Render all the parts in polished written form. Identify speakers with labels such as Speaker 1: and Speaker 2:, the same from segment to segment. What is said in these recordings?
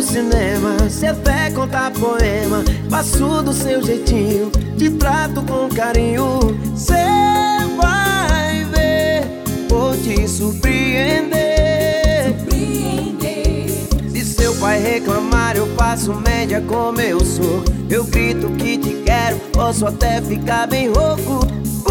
Speaker 1: cinema, se é fé contar poema, passo do seu jeitinho, te trato com carinho. Cê vai ver, vou te surpreender. Se seu pai reclamar, eu faço média como eu sou. Eu grito que te quero, posso até ficar bem rouco.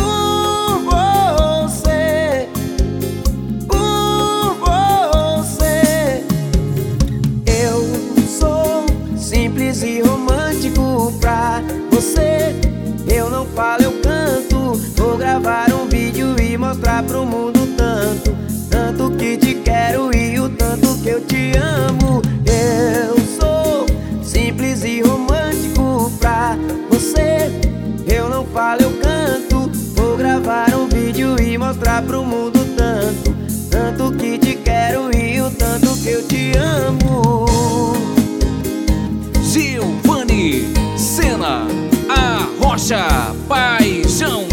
Speaker 1: Simples e romântico pra você. Eu não falo, eu canto. Vou gravar um vídeo e mostrar pro mundo tanto, tanto que te quero e o tanto que eu te amo. Eu sou simples e romântico pra você. Eu não falo, eu canto. Vou gravar um vídeo e mostrar pro mundo tanto, tanto que te quero e o tanto que eu te amo.
Speaker 2: Giovanni Sena, a Rocha Paixão.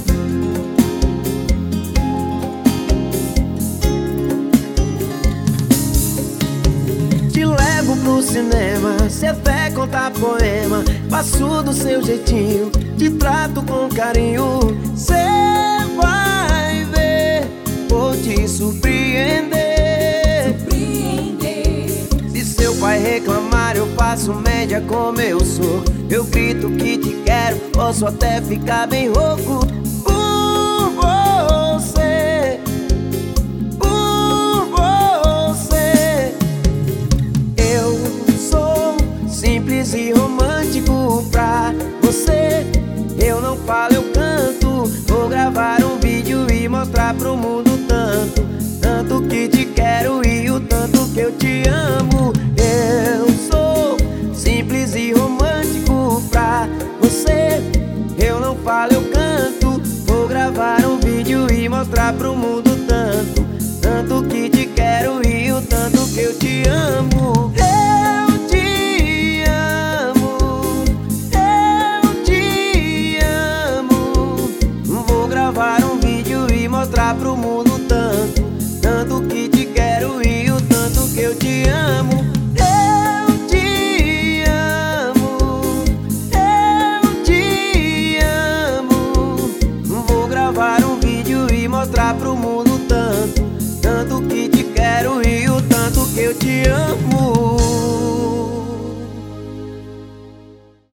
Speaker 1: Te levo pro cinema, se é fé contar poema, passo do seu jeitinho, te trato com carinho. Cê vai ver, vou te surpreender. Seu pai reclamar, eu faço média como eu sou. Eu grito que te quero, posso até ficar bem rouco. Por você, por você. Eu sou simples e romântico pra você. Eu não falo, eu canto. Vou gravar um vídeo e mostrar pro mundo tanto, tanto que te quero e o tanto que eu te amo. Eu sou simples e romântico pra você. Eu não falo, eu canto. Vou gravar um vídeo e mostrar pro mundo tanto, tanto que te quero e o tanto que eu te amo.